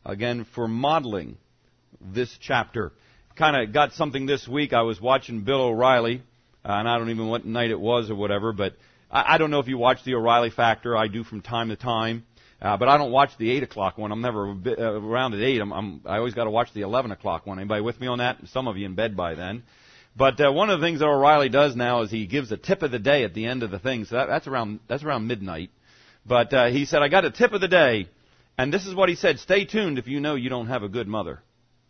again, for modeling this chapter. Kind of got something this week. I was watching Bill O'Reilly, and I don't even know what night it was or whatever, but I don't know if you watch the O'Reilly Factor. I do from time to time. But I don't watch the 8 o'clock one. I'm never around at 8. I always got to watch the 11 o'clock one. Anybody with me on that? Some of you in bed by then. But one of the things that O'Reilly does now is he gives a tip of the day at the end of the thing. So that's around midnight. But he said, I got a tip of the day. And this is what he said. Stay tuned if you know you don't have a good mother.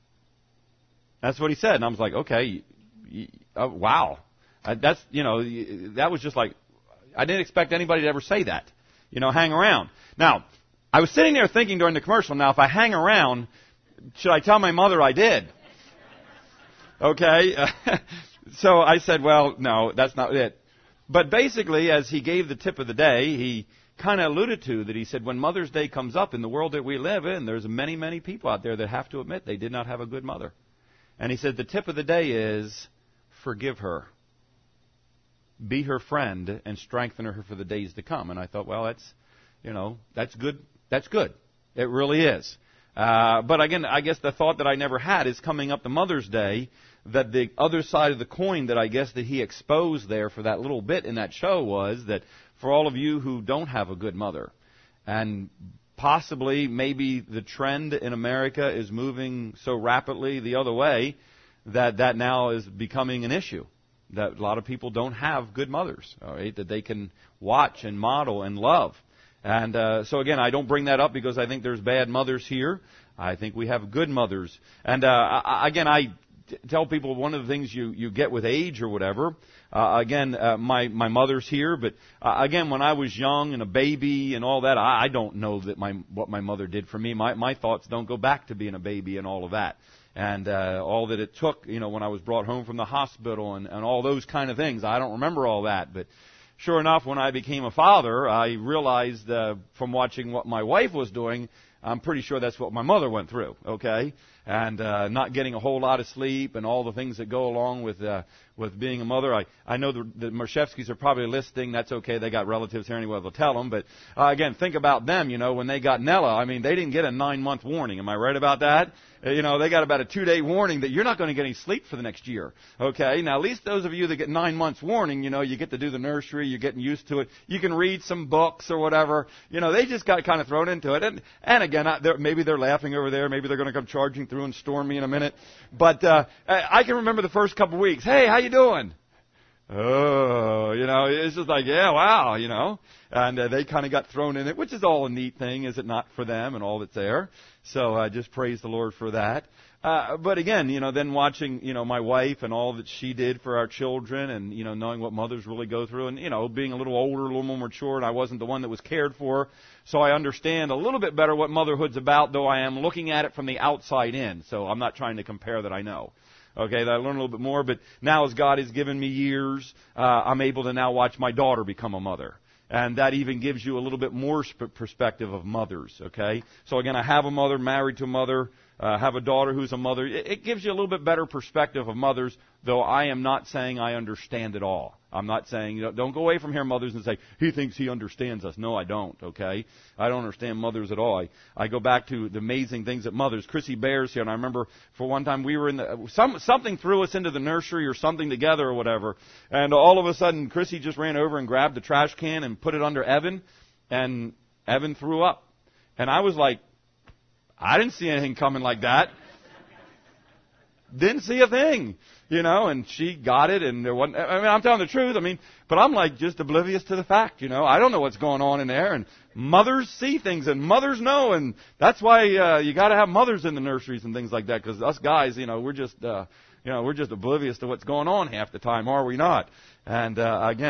That's what he said. And I was like, okay, wow. That was just like, I didn't expect anybody to ever say that. Hang around. Now, I was sitting there thinking during the commercial, now if I hang around, should I tell my mother I did? Okay? So I said, well, no, that's not it. But basically, as he gave the tip of the day, he kind of alluded to that. He said, when Mother's Day comes up in the world that we live in, there's many, many people out there that have to admit they did not have a good mother. And he said, the tip of the day is, forgive her. Be her friend and strengthen her for the days to come. And I thought, well, that's good. That's good. It really is. But again, I guess the thought that I never had is coming up to Mother's Day, that the other side of the coin that I guess that he exposed there for that little bit in that show was that for all of you who don't have a good mother, and possibly maybe the trend in America is moving so rapidly the other way that now is becoming an issue. That a lot of people don't have good mothers, all right, that they can watch and model and love. And so again, I don't bring that up because I think there's bad mothers here. I think we have good mothers. And I tell people one of the things you get with age or whatever. My mother's here, but again, when I was young and a baby and all that, I don't know that what my mother did for me. My thoughts don't go back to being a baby and all of that. And all that it took, when I was brought home from the hospital and all those kind of things. I don't remember all that. But sure enough, when I became a father, I realized from watching what my wife was doing, I'm pretty sure that's what my mother went through, okay? And not getting a whole lot of sleep and all the things that go along with being a mother. I know the Marshevskis are probably listening. That's okay. They got relatives here anyway. They'll tell them. But again, think about them, when they got Nella. I mean, they didn't get a 9-month warning. Am I right about that? They got about a 2-day warning that you're not going to get any sleep for the next year. Okay? Now, at least those of you that get 9 months warning, you get to do the nursery. You're getting used to it. You can read some books or whatever. They just got kind of thrown into it. And again, maybe they're laughing over there. Maybe they're going to come charging through and storm me in a minute. But I can remember the first couple of weeks. Hey, how you doing? Oh, it's just like, yeah, wow, And they kind of got thrown in it, which is all a neat thing, is it not, for them and all that's there. So I just praise the Lord for that. But again, then watching, my wife and all that she did for our children and, knowing what mothers really go through and, being a little older, a little more mature, and I wasn't the one that was cared for. So I understand a little bit better what motherhood's about, though I am looking at it from the outside in. So I'm not trying to compare that I know. Okay, that I learn a little bit more, but now as God has given me years, I'm able to now watch my daughter become a mother. And that even gives you a little bit more perspective of mothers, okay? So again, I have a mother, married to a mother, have a daughter who's a mother. It gives you a little bit better perspective of mothers, though I am not saying I understand it all. I'm not saying, don't go away from here, mothers, and say, he thinks he understands us. No, I don't, okay? I don't understand mothers at all. I go back to the amazing things that mothers. Chrissy Bear's here, and I remember for one time we were in something threw us into the nursery or something together or whatever, and all of a sudden Chrissy just ran over and grabbed the trash can and put it under Evan, and Evan threw up. And I was like, I didn't see anything coming like that. Didn't see a thing, and she got it, and there wasn't, I'm telling the truth, but I'm like just oblivious to the fact, I don't know what's going on in there, and mothers see things, and mothers know, and that's why, you gotta have mothers in the nurseries and things like that, because us guys, we're just oblivious to what's going on half the time, are we not? And,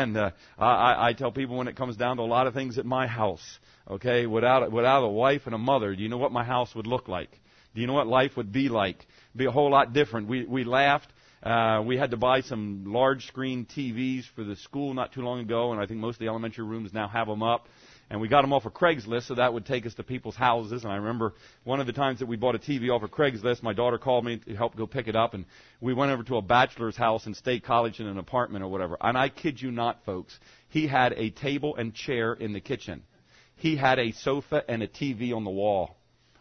I tell people when it comes down to a lot of things at my house, okay, without a wife and a mother, do you know what my house would look like? Do you know what life would be like? Be a whole lot different. We laughed. We had to buy some large screen TVs for the school not too long ago, and I think most of the elementary rooms now have them up. And we got them off of Craigslist, so that would take us to people's houses. And I remember one of the times that we bought a TV off of Craigslist, my daughter called me to help go pick it up, and we went over to a bachelor's house in State College in an apartment or whatever. And I kid you not, folks, he had a table and chair in the kitchen. He had a sofa and a TV on the wall.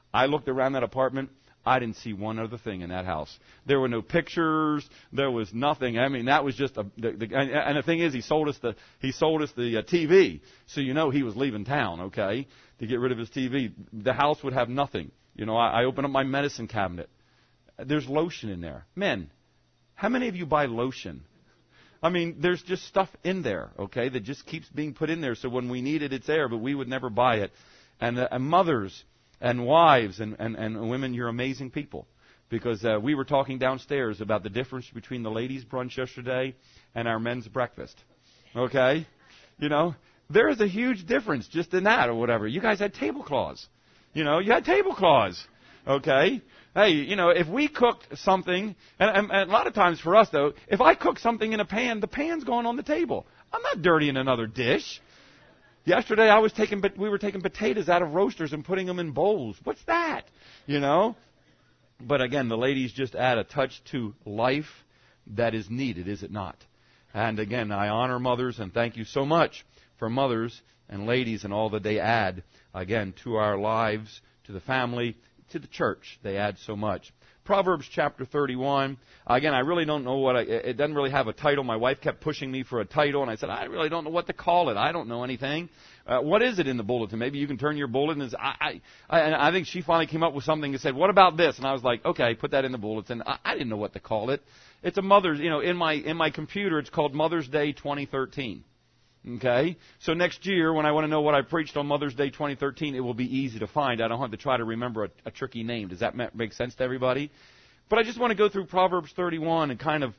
I looked around that apartment. I didn't see one other thing in that house. There were no pictures. There was nothing. I mean, that was just and the thing is, he sold us the TV, so you know he was leaving town, okay, to get rid of his TV. The house would have nothing. You know, I opened up my medicine cabinet. There's lotion in there. Men, how many of you buy lotion? I mean, there's just stuff in there, okay, that just keeps being put in there. So when we need it, it's there, but we would never buy it. And mothers and wives and women, you're amazing people. Because we were talking downstairs about the difference between the ladies' brunch yesterday and our men's breakfast. Okay? You know, there is a huge difference just in that or whatever. You guys had tablecloths. You know, you had tablecloths. Okay? Hey, you know, if we cooked something, and a lot of times for us, though, if I cook something in a pan, the pan's going on the table. I'm not dirtying another dish. Yesterday we were taking potatoes out of roasters and putting them in bowls. What's that? You know? But again, the ladies just add a touch to life that is needed, is it not? And again, I honor mothers and thank you so much for mothers and ladies and all that they add, again, to our lives, to the family, to the church. They add so much. Proverbs chapter 31. Again, I really don't know it doesn't really have a title. My wife kept pushing me for a title, and I said, I really don't know what to call it. I don't know anything. What is it in the bulletin? Maybe you can turn your bulletin. And I think she finally came up with something and said, what about this? And I was like, okay, put that in the bulletin. I didn't know what to call it. It's a Mother's, you know, in my computer, it's called Mother's Day 2013. Okay? So next year, when I want to know what I preached on Mother's Day 2013, it will be easy to find. I don't have to try to remember a tricky name. Does that make sense to everybody? But I just want to go through Proverbs 31 and kind of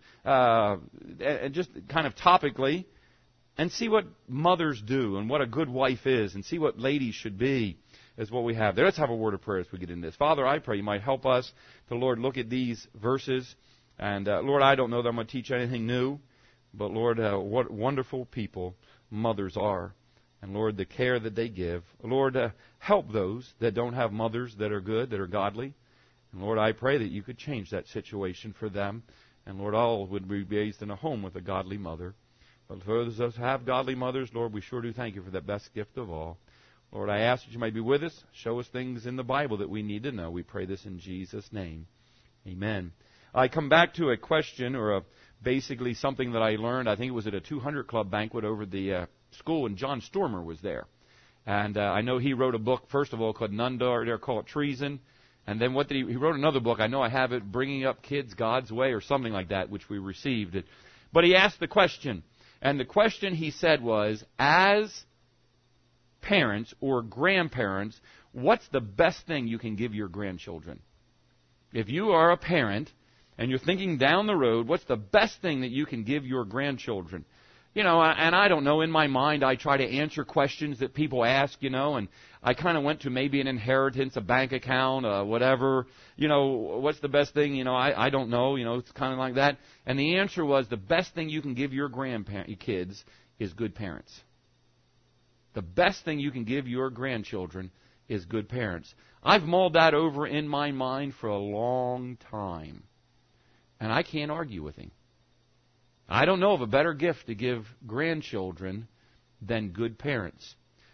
topically and see what mothers do and what a good wife is and see what ladies should be is what we have there. Let's have a word of prayer as we get into this. Father, I pray you might help us to, Lord, look at these verses. And, Lord, I don't know that I'm going to teach anything new, but, Lord, what wonderful people mothers are. And, Lord, the care that they give. Lord, help those that don't have mothers that are good, that are godly. And, Lord, I pray that you could change that situation for them. And, Lord, all would be raised in a home with a godly mother. But for those that have godly mothers, Lord, we sure do thank you for the best gift of all. Lord, I ask that you might be with us. Show us things in the Bible that we need to know. We pray this in Jesus' name. Amen. I come back to a question or basically something that I learned. I think it was at a 200 Club banquet over the school, and John Stormer was there. And I know he wrote a book, first of all, called None Dare Call It Treason. And then he wrote another book. I know I have it, Bringing Up Kids God's Way or something like that, which we received. But he asked the question. And the question he said was, as parents or grandparents, what's the best thing you can give your grandchildren? If you are a parent and you're thinking down the road, what's the best thing that you can give your grandchildren? You know, and I don't know, in my mind I try to answer questions that people ask, you know, and I kind of went to maybe an inheritance, a bank account, whatever. You know, what's the best thing? You know, I don't know, you know, it's kind of like that. And the answer was the best thing you can give your kids is good parents. The best thing you can give your grandchildren is good parents. I've mulled that over in my mind for a long time, and I can't argue with him. I don't know of a better gift to give grandchildren than good parents.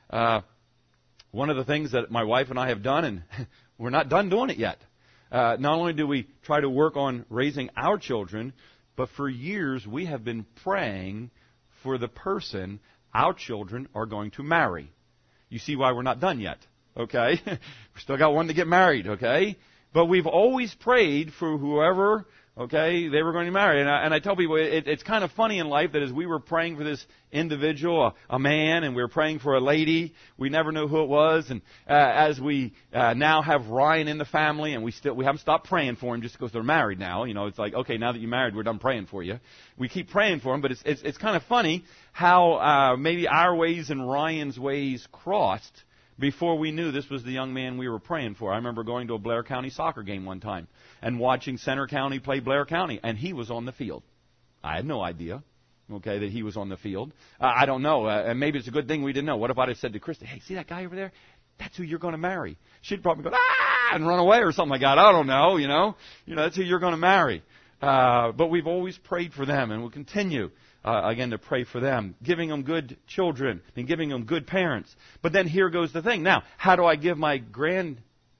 One of the things that my wife and I have done, and we're not done doing it yet, not only do we try to work on raising our children, but for years we have been praying for the person our children are going to marry. You see why we're not done yet, okay? We still got one to get married, okay? But we've always prayed for whoever, okay, they were going to marry. And I tell people, it's kind of funny in life that as we were praying for this individual, a man, and we were praying for a lady, we never knew who it was. And as we now have Ryan in the family, and we haven't stopped praying for him just because they're married now. You know, it's like, okay, now that you're married, we're done praying for you. We keep praying for him, but it's kind of funny how maybe our ways and Ryan's ways crossed before we knew this was the young man we were praying for. I remember going to a Blair County soccer game one time and watching Center County play Blair County, and he was on the field. I had no idea, okay, that he was on the field. I don't know, and maybe it's a good thing we didn't know. What if I'd have said to Krista, hey, see that guy over there? That's who you're going to marry. She'd probably go, and run away or something like that. I don't know, you know, that's who you're going to marry. But we've always prayed for them, and we'll continue. Again, to pray for them, giving them good children and giving them good parents. But then here goes the thing. Now, how do I give my grandchildren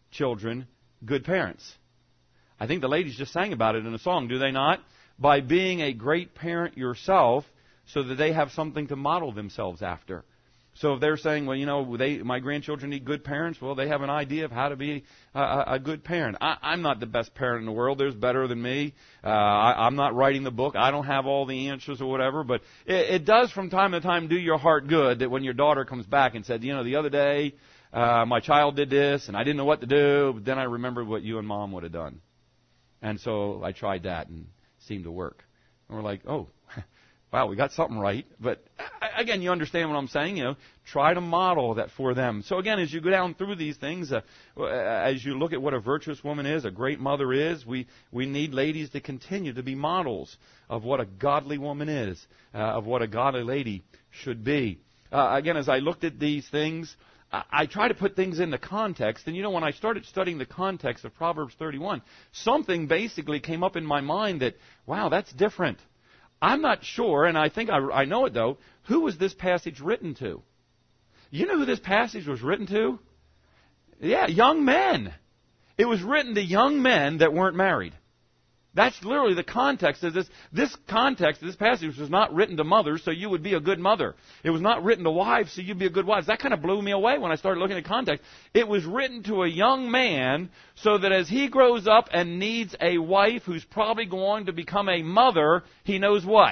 children good parents. I think the ladies just sang about it in a song, do they not? By being a great parent yourself so that they have something to model themselves after. So if they're saying, well, my grandchildren need good parents, well, they have an idea of how to be a good parent. I'm not the best parent in the world. There's better than me. I'm not writing the book. I don't have all the answers or whatever. But it does from time to time do your heart good that when your daughter comes back and said, the other day my child did this and I didn't know what to do, but then I remembered what you and Mom would have done. And so I tried that and it seemed to work. And we're like, oh, wow, we got something right. But again, you understand what I'm saying. Try to model that for them. So again, as you go down through these things, as you look at what a virtuous woman is, a great mother is, we need ladies to continue to be models of what a godly woman is, of what a godly lady should be. Again, as I looked at these things, I try to put things into context. And when I started studying the context of Proverbs 31, something basically came up in my mind that, wow, that's different. I'm not sure, and I think I know it though, who was this passage written to? You know who this passage was written to? Yeah, young men. It was written to young men that weren't married. That's literally the context of this. This context of this passage was not written to mothers, so you would be a good mother. It was not written to wives, so you'd be a good wife. That kind of blew me away when I started looking at context. It was written to a young man so that as he grows up and needs a wife who's probably going to become a mother, he knows what?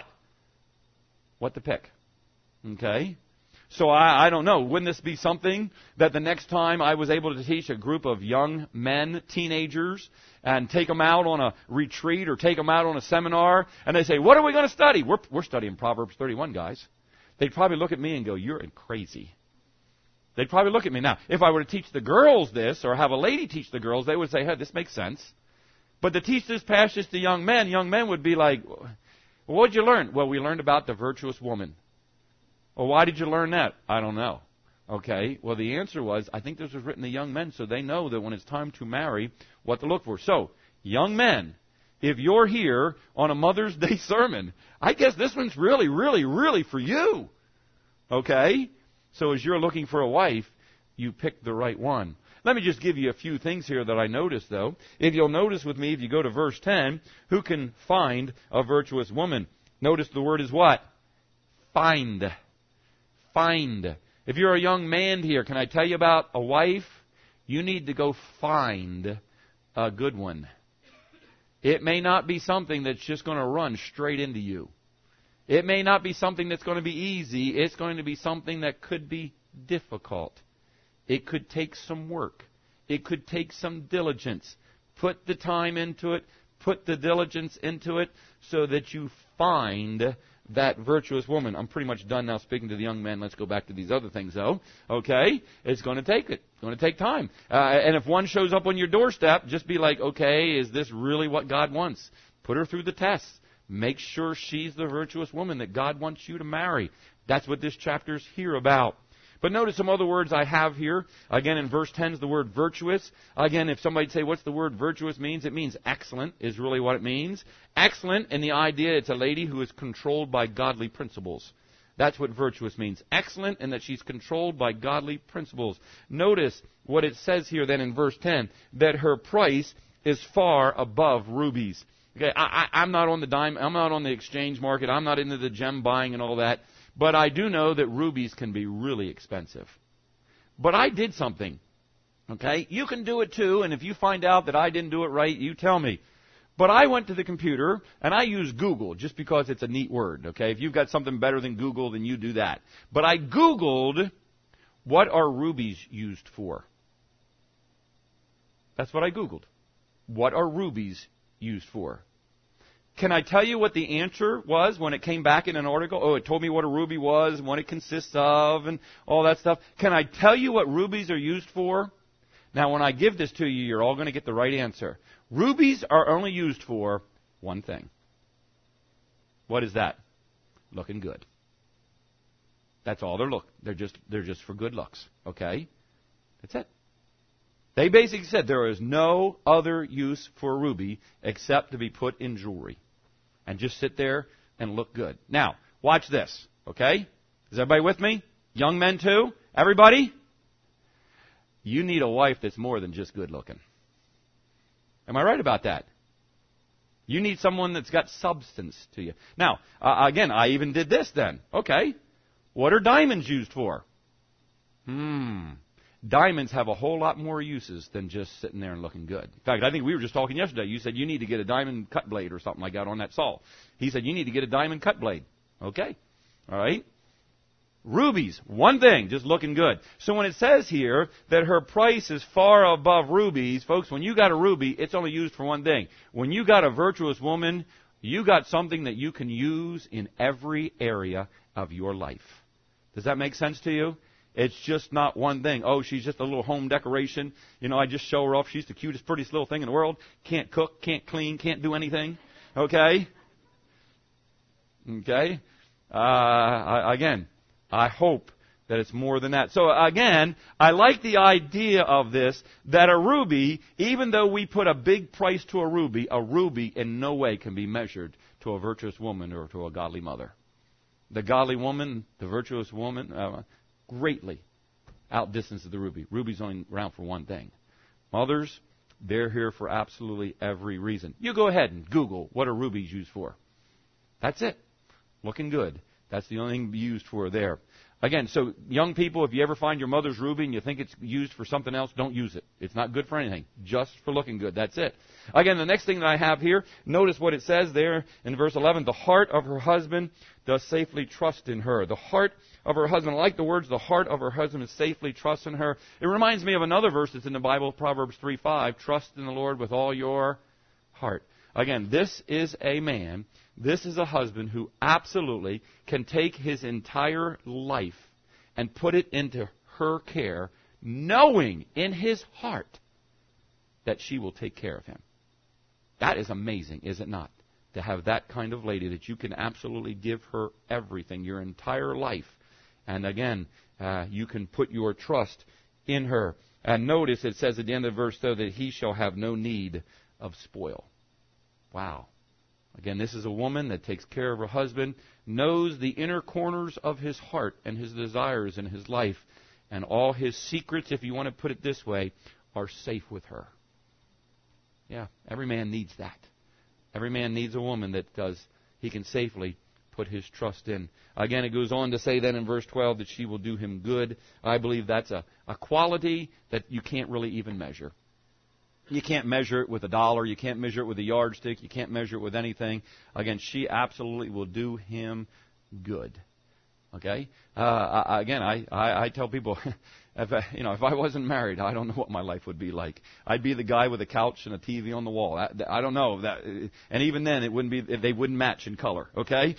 What to pick. Okay? So I don't know. Wouldn't this be something that the next time I was able to teach a group of young men, teenagers, and take them out on a retreat or take them out on a seminar, and they say, what are we going to study? We're studying Proverbs 31, guys. They'd probably look at me and go, you're crazy. They'd probably look at me. Now, if I were to teach the girls this or have a lady teach the girls, they would say, hey, this makes sense. But to teach this passage to young men would be like, well, what did you learn? Well, we learned about the virtuous woman. Well, why did you learn that? I don't know. Okay, well, the answer was, I think this was written to young men so they know that when it's time to marry, what to look for. So, young men, if you're here on a Mother's Day sermon, I guess this one's really, really, really for you. Okay? So as you're looking for a wife, you pick the right one. Let me just give you a few things here that I noticed, though. If you'll notice with me, if you go to verse 10, who can find a virtuous woman? Notice the word is what? Find. Find. If you're a young man here, can I tell you about a wife? You need to go find a good one. It may not be something that's just going to run straight into you. It may not be something that's going to be easy. It's going to be something that could be difficult. It could take some work. It could take some diligence. Put the time into it. Put the diligence into it so that you find that virtuous woman. I'm pretty much done now speaking to the young men. Let's go back to these other things, though. Okay? It's going to take it. It's going to take time. And if one shows up on your doorstep, just be like, okay, is this really what God wants? Put her through the tests. Make sure she's the virtuous woman that God wants you to marry. That's what this chapter's here about. But notice some other words I have here. Again, in verse 10 is the word virtuous. Again, if somebody say, what's the word virtuous means? It means excellent is really what it means. Excellent in the idea it's a lady who is controlled by godly principles. That's what virtuous means. Excellent in that she's controlled by godly principles. Notice what it says here then in verse 10, that her price is far above rubies. Okay, I'm not on the dime. I'm not on the exchange market. I'm not into the gem buying and all that. But I do know that rubies can be really expensive. But I did something. Okay? You can do it too, and if you find out that I didn't do it right, you tell me. But I went to the computer, and I used Google, just because it's a neat word. Okay? If you've got something better than Google, then you do that. But I Googled, what are rubies used for? That's what I Googled. What are rubies used for? Can I tell you what the answer was when it came back in an article? Oh, it told me what a ruby was and what it consists of and all that stuff. Can I tell you what rubies are used for? Now, when I give this to you, you're all going to get the right answer. Rubies are only used for one thing. What is that? Looking good. That's all they're just for good looks. Okay? That's it. They basically said there is no other use for a ruby except to be put in jewelry. And just sit there and look good. Now, watch this, okay? Is everybody with me? Young men too? Everybody? you need a wife that's more than just good looking. Am I right about that? You need someone that's got substance to you. Now, again, I even did this then. Okay, what are diamonds used for? Diamonds have a whole lot more uses than just sitting there and looking good. In fact, I think we were just talking yesterday. You said you need to get a diamond cut blade or something like that on that saw. He said you need to get a diamond cut blade. Okay, all right. Rubies, one thing, just looking good. So when it says here that her price is far above rubies, folks, when you got a ruby, it's only used for one thing. When you got a virtuous woman, you got something that you can use in every area of your life. Does that make sense to you? It's just not one thing. Oh, she's just a little home decoration. You know, I just show her off. She's the cutest, prettiest little thing in the world. Can't cook, can't clean, can't do anything. Okay? Okay? Again, I hope that it's more than that. So again, I like the idea of this, that a ruby, even though we put a big price to a ruby in no way can be measured to a virtuous woman or to a godly mother. The godly woman, the virtuous woman, greatly outdistances the ruby. Ruby's only around for one thing. Mothers, they're here for absolutely every reason. You go ahead and Google what are rubies used for. That's it. Looking good. That's the only thing to be used for there. Again, so young people, if you ever find your mother's ruby and you think it's used for something else, don't use it. It's not good for anything. Just for looking good. That's it. Again, the next thing that I have here, notice what it says there in verse 11. The heart of her husband does safely trust in her. The heart of her husband. I like the words, the heart of her husband is safely trust in her. It reminds me of another verse that's in the Bible, Proverbs 3:5. Trust in the Lord with all your heart. Again, this is a man, this is a husband who absolutely can take his entire life and put it into her care, knowing in his heart that she will take care of him. That is amazing, is it not? To have that kind of lady that you can absolutely give her everything, your entire life. And again, you can put your trust in her. And notice it says at the end of the verse, though, that he shall have no need of spoil. Wow. Again, this is a woman that takes care of her husband, knows the inner corners of his heart and his desires in his life, and all his secrets, if you want to put it this way, are safe with her. Yeah, every man needs that. Every man needs a woman that he can safely put his trust in. Again, it goes on to say then in verse 12 that she will do him good. I believe that's a quality that you can't really even measure. You can't measure it with a dollar. You can't measure it with a yardstick. You can't measure it with anything. Again, she absolutely will do him good. Okay? Again, I tell people, if I wasn't married, I don't know what my life would be like. I'd be the guy with a couch and a TV on the wall. I don't know that, and even then, it wouldn't be. They wouldn't match in color. Okay?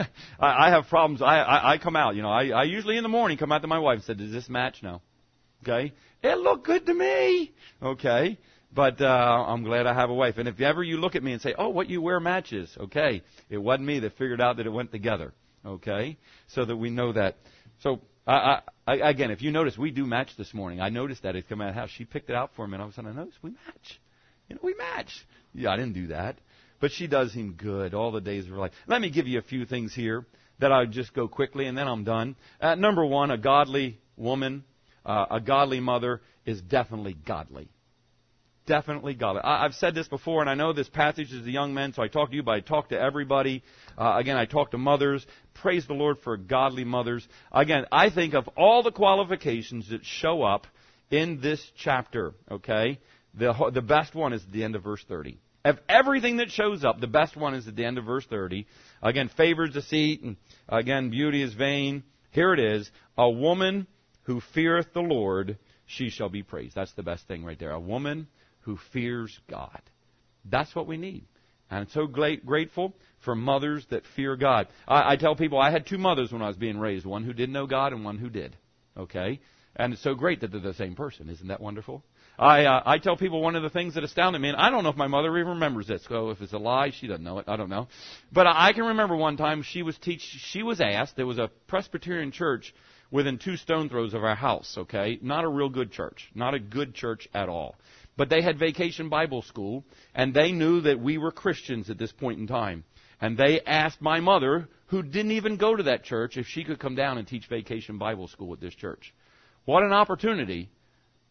I have problems. I come out. I usually in the morning come out to my wife and say, "Does this match?" No. Okay? It looked good to me. Okay? But I'm glad I have a wife. And if ever you look at me and say, "Oh, what you wear matches," okay, it wasn't me that figured out that it went together. Okay, so that we know that. So again, if you notice, we do match this morning. I noticed that it's come out of the house. She picked it out for me, and all of a sudden I noticed we match. We match. Yeah, I didn't do that, but she does him good all the days of her life. Let me give you a few things here that I'll just go quickly, and then I'm done. Number one, a godly woman, a godly mother is definitely godly. Definitely godly. I've said this before, and I know this passage is the young men, so I talk to you, but I talk to everybody. Again, I talk to mothers. Praise the Lord for godly mothers. Again, I think of all the qualifications that show up in this chapter, okay, the best one is at the end of verse 30. Of everything that shows up, the best one is at the end of verse 30. Again, favor is deceit, and again, beauty is vain. Here it is. A woman who feareth the Lord, she shall be praised. That's the best thing right there. A woman who fears God. That's what we need. And I'm so grateful for mothers that fear God. I tell people I had two mothers when I was being raised, one who didn't know God and one who did. Okay? And it's so great that they're the same person. Isn't that wonderful? I tell people one of the things that astounded me, and I don't know if my mother even remembers this, so if it's a lie, she doesn't know it. I don't know. But I can remember one time she was asked, there was a Presbyterian church within 2 stone throws of our house, okay? Not a real good church. Not a good church at all. But they had Vacation Bible School, and they knew that we were Christians at this point in time. And they asked my mother, who didn't even go to that church, if she could come down and teach Vacation Bible School at this church. What an opportunity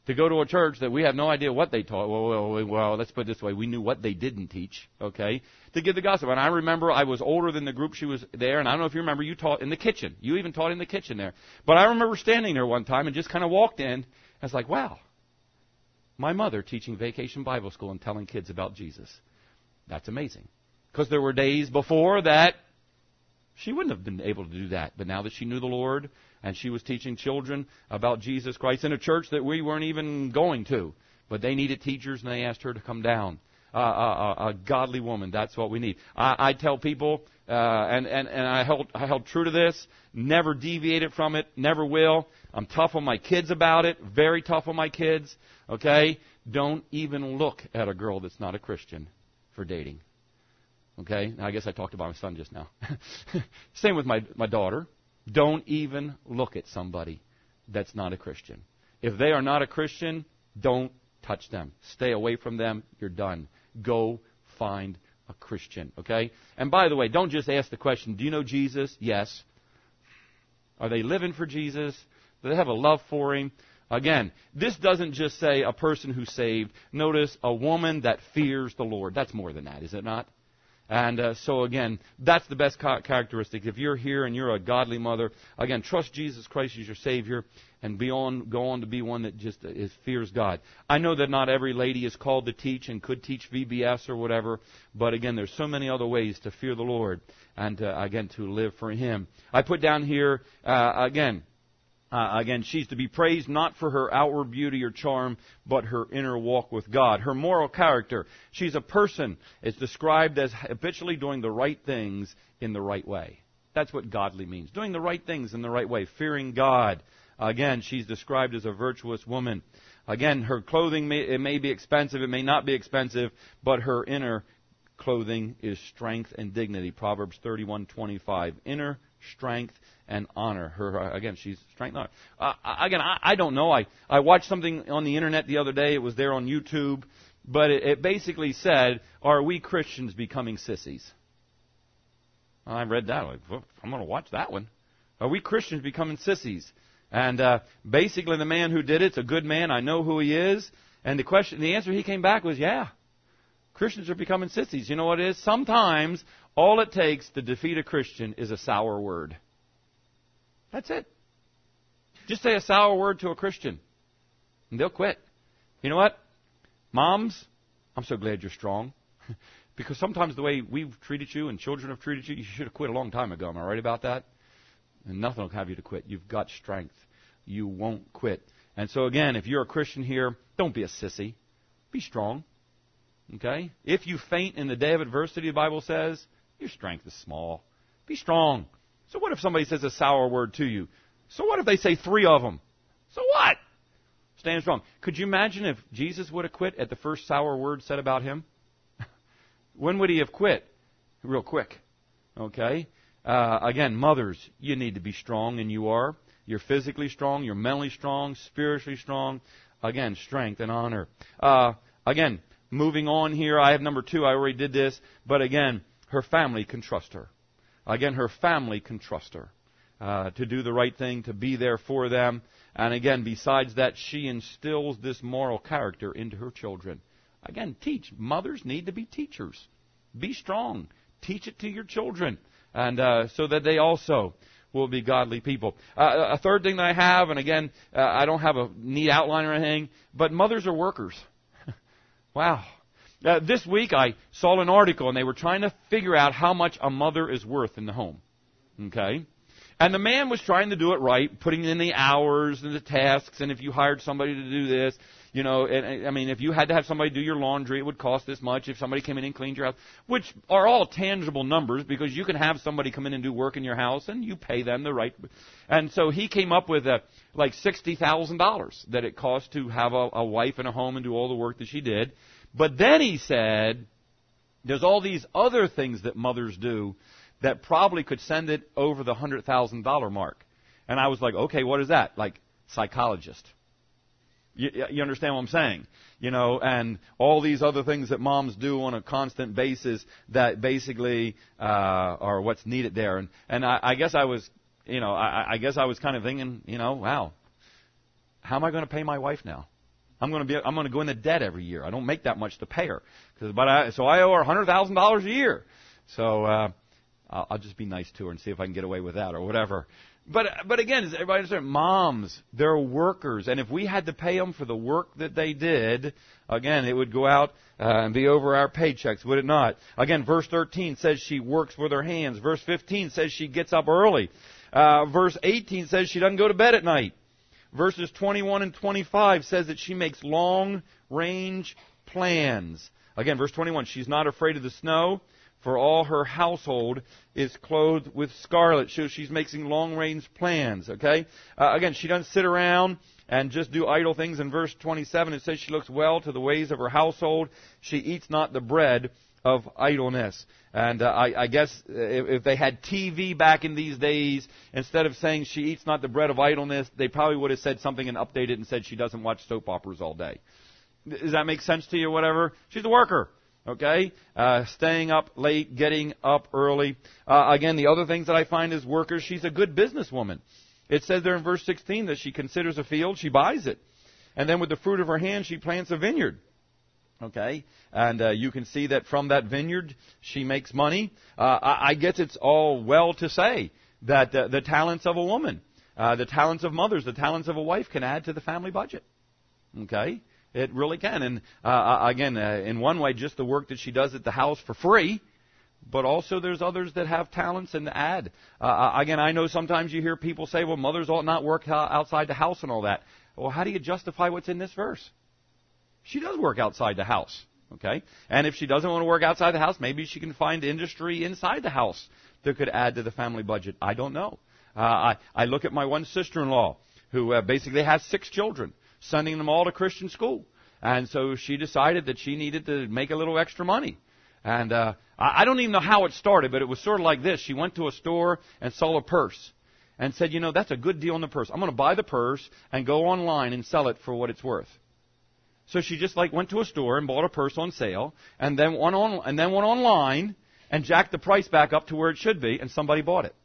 to go to a church that we have no idea what they taught. Well, let's put it this way. We knew what they didn't teach, okay, to give the gospel. And I remember I was older than the group she was there, and I don't know if you remember, you taught in the kitchen. You even taught in the kitchen there. But I remember standing there one time and just kind of walked in. I was like, wow, my mother teaching Vacation Bible School and telling kids about Jesus. That's amazing. Because there were days before that she wouldn't have been able to do that. But now that she knew the Lord and she was teaching children about Jesus Christ in a church that we weren't even going to, but they needed teachers and they asked her to come down. A godly woman, that's what we need. I tell people, and I held true to this, never deviated from it, never will. I'm tough on my kids about it, very tough on my kids, okay? Don't even look at a girl that's not a Christian for dating. Okay? I guess I talked about my son just now. Same with my daughter. Don't even look at somebody that's not a Christian. If they are not a Christian, don't touch them. Stay away from them. You're done. Go find a Christian. Okay? And by the way, don't just ask the question, do you know Jesus? Yes. Are they living for Jesus? Do they have a love for Him? Again, this doesn't just say a person who's saved. Notice, a woman that fears the Lord. That's more than that, is it not? And so again, that's the best characteristic. If you're here and you're a godly mother, again, trust Jesus Christ as your Savior and go on to be one that just fears God. I know that not every lady is called to teach and could teach VBS or whatever, but again, there's so many other ways to fear the Lord and again, to live for Him. I put down here, again, she's to be praised not for her outward beauty or charm, but her inner walk with God. Her moral character. She's a person. It's described as habitually doing the right things in the right way. That's what godly means. Doing the right things in the right way. Fearing God. Again, she's described as a virtuous woman. Again, her clothing, it may be expensive, it may not be expensive, but her inner clothing is strength and dignity. Proverbs 31:25. Inner strength and honor. Her again, she's strength and honor. I don't know. I watched something on the internet the other day. It was there on YouTube, but it basically said, "Are we Christians becoming sissies?" I read that. I'm going to watch that one. Are we Christians becoming sissies? And basically, the man who did it's a good man. I know who he is. And the answer he came back was, yeah. Christians are becoming sissies. You know what it is? Sometimes all it takes to defeat a Christian is a sour word. That's it. Just say a sour word to a Christian, and they'll quit. You know what? Moms, I'm so glad you're strong. Because sometimes the way we've treated you and children have treated you, you should have quit a long time ago. Am I right about that? And nothing will have you to quit. You've got strength. You won't quit. And so again, if you're a Christian here, don't be a sissy. Be strong. Okay? If you faint in the day of adversity, the Bible says, your strength is small. Be strong. So what if somebody says a sour word to you? So what if they say 3 of them? So what? Stand strong. Could you imagine if Jesus would have quit at the first sour word said about Him? When would He have quit? Real quick. Okay? Again, mothers, you need to be strong, and you are. You're physically strong. You're mentally strong. Spiritually strong. Again, strength and honor. Again, moving on here, I have number 2. I already did this. But again, her family can trust her. Again, her family can trust her to do the right thing, to be there for them. And again, besides that, she instills this moral character into her children. Again, teach. Mothers need to be teachers. Be strong. Teach it to your children. And so that they also will be godly people. A third thing that I have, and again, I don't have a neat outline or anything, but mothers are workers. Wow. This week I saw an article, and they were trying to figure out how much a mother is worth in the home. Okay? And the man was trying to do it right, putting in the hours and the tasks, and if you hired somebody to do this, you know, and I mean, if you had to have somebody do your laundry, it would cost this much. If somebody came in and cleaned your house, which are all tangible numbers, because you can have somebody come in and do work in your house, and you pay them the right. And so he came up with like $60,000 that it cost to have a wife in a home and do all the work that she did. But then he said, there's all these other things that mothers do that probably could send it over the $100,000 mark. And I was like, okay, what is that? Like psychologist. You understand what I'm saying? You know, and all these other things that moms do on a constant basis that basically are what's needed there. And I guess I was, you know, I guess I was kind of thinking, you know, wow, how am I going to pay my wife now? I'm going to go into debt every year. I don't make that much to pay her. So I owe her $100,000 a year. So I'll just be nice to her and see if I can get away with that or whatever. But again, as everybody understands, moms, they're workers, and if we had to pay them for the work that they did, again, it would go out and be over our paychecks, would it not? Again, verse 13 says she works with her hands. Verse 15 says she gets up early. Verse 18 says she doesn't go to bed at night. Verses 21 and 25 says that she makes long-range plans. Again, verse 21, she's not afraid of the snow, for all her household is clothed with scarlet. So she's making long-range plans, okay? Again, she doesn't sit around and just do idle things. In verse 27, it says she looks well to the ways of her household. She eats not the bread of idleness. And I guess if they had TV back in these days, instead of saying she eats not the bread of idleness, they probably would have said something and updated and said she doesn't watch soap operas all day. Does that make sense to you, whatever? She's a worker. Okay? Staying up late, getting up early. Again, the other things that I find as workers, she's a good businesswoman. It says there in verse 16 that she considers a field, she buys it. And then with the fruit of her hand, she plants a vineyard. Okay? And you can see that from that vineyard, she makes money. I guess it's all well to say that the talents of a woman, the talents of mothers, the talents of a wife can add to the family budget. Okay? It really can. And again, in one way, just the work that she does at the house for free, but also there's others that have talents and add. Again, I know sometimes you hear people say, well, mothers ought not work outside the house and all that. Well, how do you justify what's in this verse? She does work outside the house, okay? And if she doesn't want to work outside the house, maybe she can find industry inside the house that could add to the family budget. I don't know. I look at my one sister-in-law who basically has 6 children, sending them all to Christian school. And so she decided that she needed to make a little extra money. And I don't even know how it started, but it was sort of like this. She went to a store and saw a purse and said, you know, that's a good deal on the purse. I'm going to buy the purse and go online and sell it for what it's worth. So she just went to a store and bought a purse on sale and then went online and jacked the price back up to where it should be, and somebody bought it.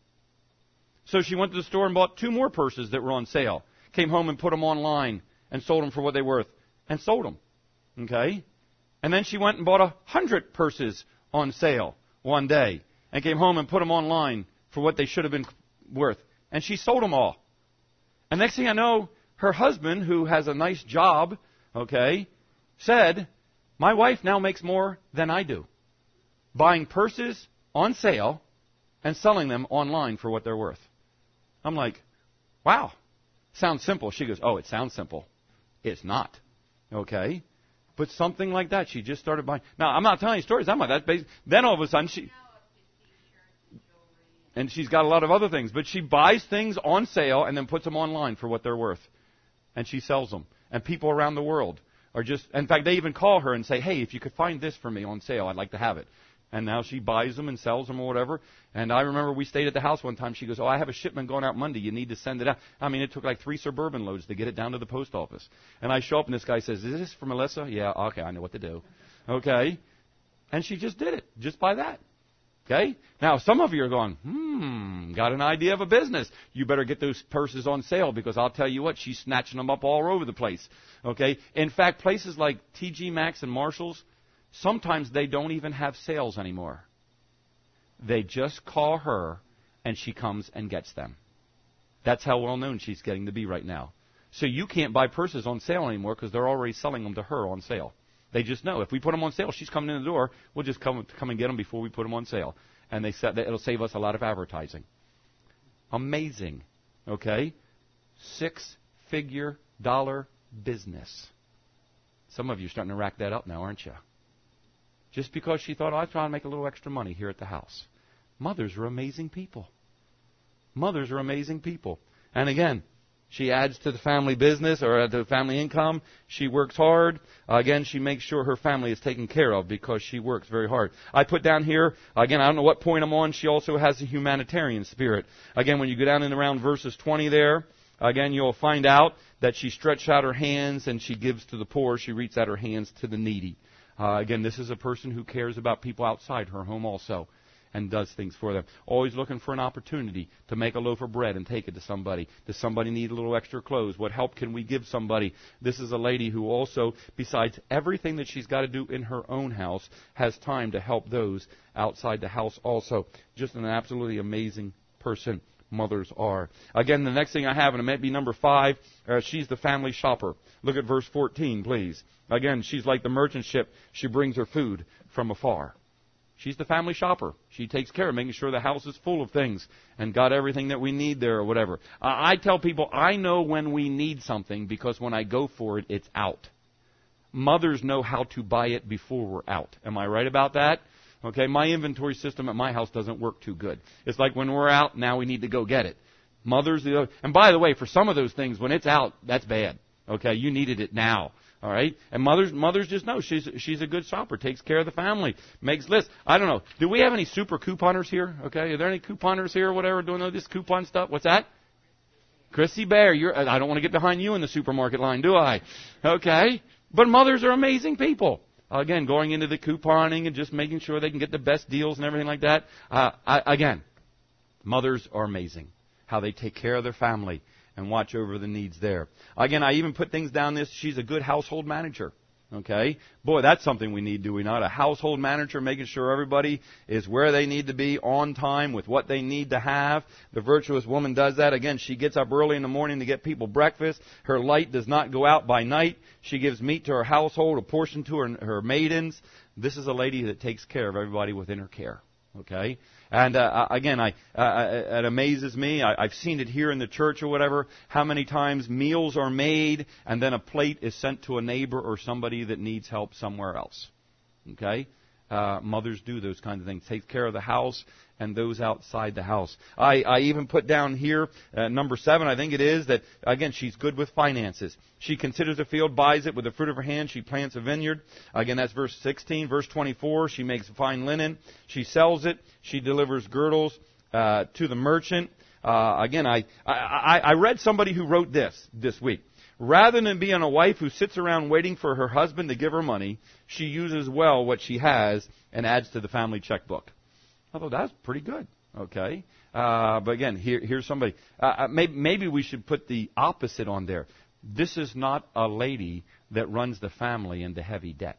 So she went to the store and bought 2 more purses that were on sale. Came home and put them online and sold them for what they were worth. And sold them. Okay? And then she went and bought 100 purses on sale one day. And came home and put them online for what they should have been worth. And she sold them all. And next thing I know, her husband, who has a nice job, okay, said, my wife now makes more than I do. Buying purses on sale and selling them online for what they're worth. I'm like, wow. Sounds simple. She goes, oh, it sounds simple. It's not. Okay? But something like that. She just started buying. Now, I'm not telling you stories. Then all of a sudden and she's got a lot of other things. But she buys things on sale and then puts them online for what they're worth. And she sells them. And people around the world are just, in fact, they even call her and say, hey, if you could find this for me on sale, I'd like to have it. And now she buys them and sells them or whatever. And I remember we stayed at the house one time. She goes, oh, I have a shipment going out Monday. You need to send it out. I mean, it took like 3 Suburban loads to get it down to the post office. And I show up and this guy says, is this for Melissa? Yeah, okay, I know what to do. Okay. And she just did it, just by that. Okay? Now, some of you are going, got an idea of a business. You better get those purses on sale because I'll tell you what, she's snatching them up all over the place. Okay? In fact, places like TG Maxx and Marshall's, sometimes they don't even have sales anymore. They just call her, and she comes and gets them. That's how well known she's getting to be right now. So you can't buy purses on sale anymore because they're already selling them to her on sale. They just know if we put them on sale, she's coming in the door. We'll just come and get them before we put them on sale, and they said that it'll save us a lot of advertising. Amazing, okay? 6-figure dollar business. Some of you are starting to rack that up now, aren't you? Just because she thought, I'm trying to make a little extra money here at the house. Mothers are amazing people. Mothers are amazing people. And again, she adds to the family business or to the family income. She works hard. Again, she makes sure her family is taken care of because she works very hard. I put down here, again, I don't know what point I'm on, she also has a humanitarian spirit. Again, when you go down in around verses 20 there, again, you'll find out that she stretches out her hands and she gives to the poor. She reaches out her hands to the needy. Again, this is a person who cares about people outside her home also. and does things for them. Always looking for an opportunity to make a loaf of bread and take it to somebody. Does somebody need a little extra clothes? What help can we give somebody? This is a lady who also, besides everything that she's got to do in her own house, has time to help those outside the house also. Just an absolutely amazing person. Mothers are. Again, the next thing I have, and it may be number 5, she's the family shopper. Look at verse 14, please. Again, she's like the merchant ship. She brings her food from afar. She's the family shopper. She takes care of making sure the house is full of things and got everything that we need there or whatever. I tell people I know when we need something because when I go for it, it's out. Mothers know how to buy it before we're out. Am I right about that? Okay, my inventory system at my house doesn't work too good. It's like when we're out, now we need to go get it. Mothers, and by the way, for some of those things, when it's out, that's bad. Okay, you needed it now. All right, and mothers just know she's a good shopper, takes care of the family, makes lists. I don't know. Do we have any super couponers here? Okay, are there any couponers here or whatever doing all this coupon stuff? What's that? Chrissy Bear, I don't want to get behind you in the supermarket line, do I? Okay, but mothers are amazing people. Again, going into the couponing and just making sure they can get the best deals and everything like that. Again, mothers are amazing. How they take care of their family and watch over the needs there. Again, I even put things down this. She's a good household manager. Okay? Boy, that's something we need, do we not? A household manager making sure everybody is where they need to be on time with what they need to have. The virtuous woman does that. Again, she gets up early in the morning to get people breakfast. Her light does not go out by night. She gives meat to her household, a portion to her maidens. This is a lady that takes care of everybody within her care. Okay? And again, it amazes me. I've seen it here in the church or whatever, how many times meals are made and then a plate is sent to a neighbor or somebody that needs help somewhere else. Okay? Mothers do those kinds of things. Take care of the house and those outside the house. I even put down here, number 7, I think it is, that, again, she's good with finances. She considers a field, buys it with the fruit of her hand. She plants a vineyard. Again, that's verse 16. Verse 24, she makes fine linen. She sells it. She delivers girdles to the merchant. Again, I read somebody who wrote this week. Rather than being a wife who sits around waiting for her husband to give her money, she uses well what she has and adds to the family checkbook. I thought that's pretty good. Okay, but again, here's somebody. Maybe we should put the opposite on there. This is not a lady that runs the family into heavy debt.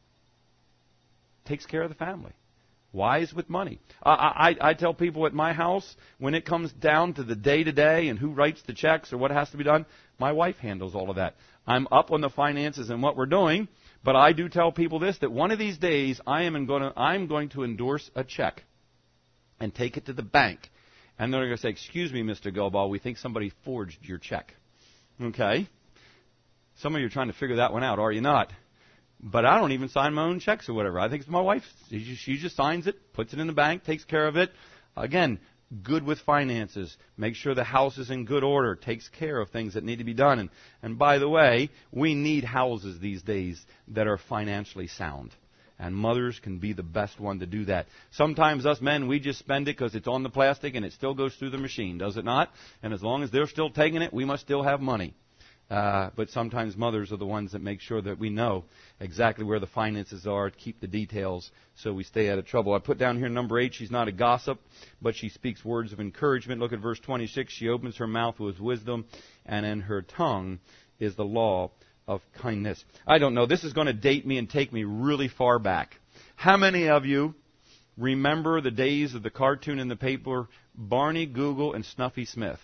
Takes care of the family. Wise with money. I tell people at my house, when it comes down to the day-to-day and who writes the checks or what has to be done, my wife handles all of that. I'm up on the finances and what we're doing, but I do tell people this, that one of these days I'm going to endorse a check and take it to the bank. And they're going to say, excuse me, Mr. Gilbaugh, we think somebody forged your check. Okay? Some of you are trying to figure that one out, are you not? But I don't even sign my own checks or whatever. I think it's my wife. She just signs it, puts it in the bank, takes care of it. Again, good with finances. Make sure the house is in good order. Takes care of things that need to be done. And by the way, we need houses these days that are financially sound. And mothers can be the best one to do that. Sometimes us men, we just spend it because it's on the plastic and it still goes through the machine, does it not? And as long as they're still taking it, we must still have money. But sometimes mothers are the ones that make sure that we know exactly where the finances are, keep the details so we stay out of trouble. I put down here number 8, she's not a gossip, but she speaks words of encouragement. Look at verse 26. She opens her mouth with wisdom, and in her tongue is the law of kindness. I don't know. This is going to date me and take me really far back. How many of you remember the days of the cartoon in the paper, Barney Google and Snuffy Smith?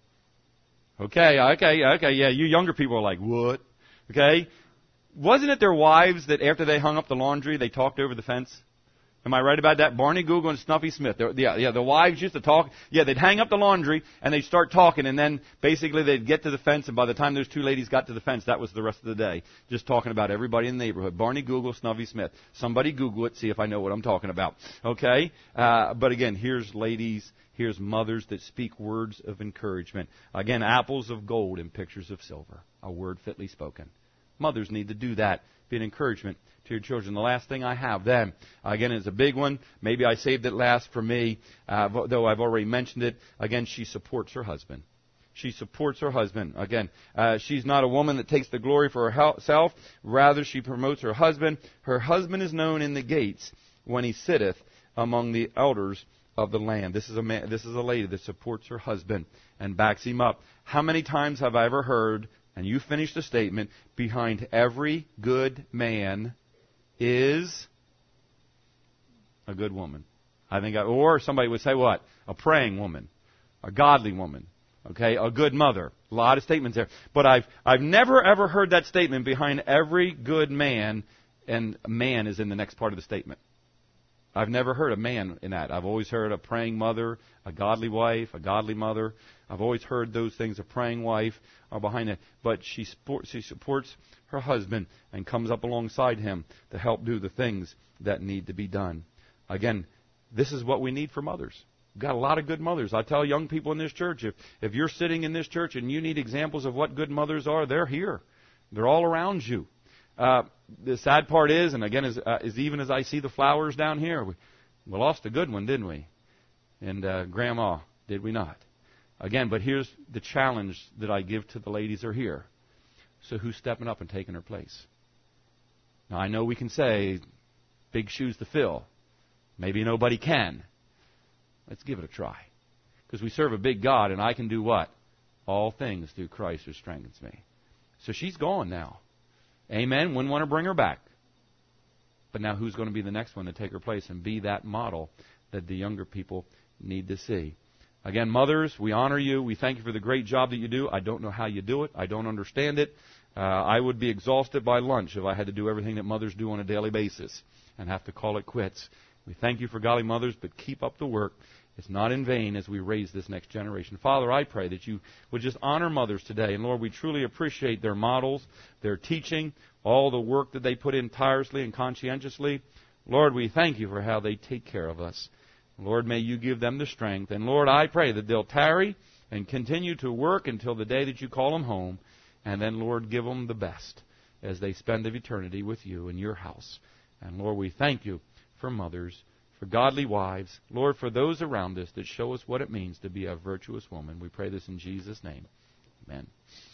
Okay, yeah, you younger people are like, what? Okay? Wasn't it their wives that after they hung up the laundry, they talked over the fence? Am I right about that? Barney Google and Snuffy Smith. The wives used to talk. Yeah, they'd hang up the laundry and they'd start talking, and then basically they'd get to the fence, and by the time those two ladies got to the fence, that was the rest of the day. Just talking about everybody in the neighborhood. Barney Google, Snuffy Smith. Somebody Google it, see if I know what I'm talking about. Okay? But again, here's ladies, here's mothers that speak words of encouragement. Again, apples of gold and pictures of silver. A word fitly spoken. Mothers need to do that. Be an encouragement to your children. The last thing I have then, again, is a big one. Maybe I saved it last for me, though I've already mentioned it. Again, she supports her husband. She supports her husband. Again, she's not a woman that takes the glory for herself. Rather, she promotes her husband. Her husband is known in the gates when he sitteth among the elders of the land. This is a lady that supports her husband and backs him up. How many times have I ever heard, and you finished the statement, behind every good man is a good woman. Or somebody would say what? A praying woman, a godly woman, okay, a good mother. A lot of statements there. But I've never ever heard that statement behind every good man, and man is in the next part of the statement. I've never heard a man in that. I've always heard a praying mother, a godly wife, a godly mother. I've always heard those things, a praying wife, are behind it. But she supports her husband and comes up alongside him to help do the things that need to be done. Again, this is what we need for mothers. We've got a lot of good mothers. I tell young people in this church, if you're sitting in this church and you need examples of what good mothers are, they're here. They're all around you. The sad part is, and again, is even as I see the flowers down here, we lost a good one, didn't we? And Grandma, did we not? Again, but here's the challenge that I give to the ladies who are here. So who's stepping up and taking her place? Now, I know we can say, big shoes to fill. Maybe nobody can. Let's give it a try. Because we serve a big God, and I can do what? All things through Christ who strengthens me. So she's gone now. Amen. Wouldn't want to bring her back. But now who's going to be the next one to take her place and be that model that the younger people need to see? Again, mothers, we honor you. We thank you for the great job that you do. I don't know how you do it. I don't understand it. I would be exhausted by lunch if I had to do everything that mothers do on a daily basis and have to call it quits. We thank you for godly mothers, but keep up the work. It's not in vain as we raise this next generation. Father, I pray that you would just honor mothers today. And Lord, we truly appreciate their models, their teaching, all the work that they put in tirelessly and conscientiously. Lord, we thank you for how they take care of us. Lord, may you give them the strength. And Lord, I pray that they'll tarry and continue to work until the day that you call them home. And then, Lord, give them the best as they spend the eternity with you in your house. And Lord, we thank you for mothers, for godly wives, Lord, for those around us that show us what it means to be a virtuous woman. We pray this in Jesus' name. Amen.